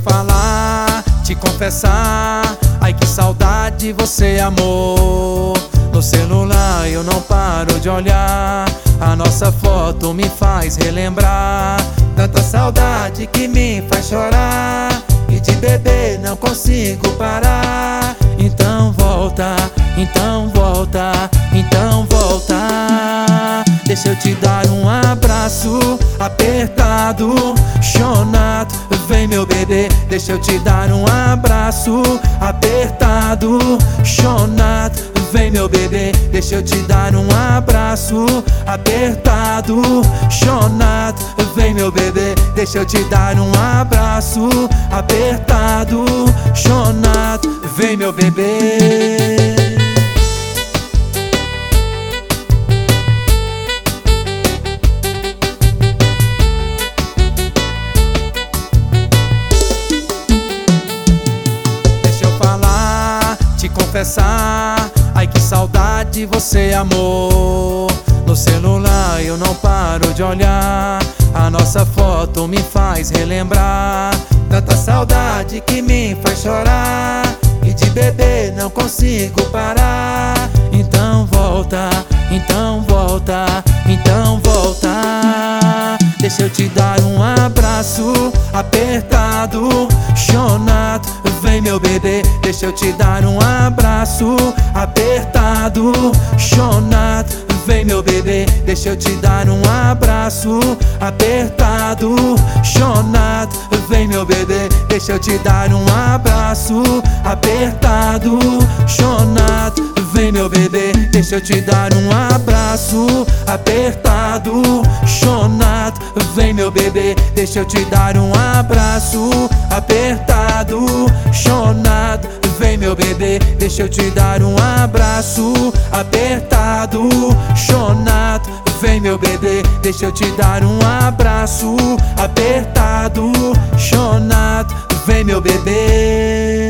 falar, te confessar, ai que saudade você amou. No celular eu não paro de olhar, a nossa foto me faz relembrar tanta saudade que me faz chorar, e de beber não consigo parar. Então volta, então volta, então volta. Deixa eu te dar um abraço apertado, chonado, vem meu bebê. Deixa eu te dar um abraço apertado, chonado, vem meu bebê. Deixa eu te dar um abraço apertado, chonado, vem meu bebê. Deixa eu te dar um abraço apertado, chonado, vem meu bebê. Confessar, ai que saudade você amou. No celular eu não paro de olhar, a nossa foto me faz relembrar tanta saudade que me faz chorar, e de beber não consigo parar. Então volta, então volta, então volta. Deixa eu te dar um abraço apertado, chonado, vem meu bebê. Deixa eu te dar um abraço apertado, chonado, vem meu bebê. Deixa eu te dar um abraço apertado, chonado, vem meu bebê. Deixa eu te dar um abraço apertado, chonado, vem meu bebê. Deixa eu te dar um abraço apertado, chonado, vem meu bebê. Deixa eu te dar um abraço apertado, chonado, vem meu bebê. Deixa eu te dar um abraço apertado, chonado, vem meu bebê. Deixa eu te dar um abraço apertado, chonado, vem meu bebê.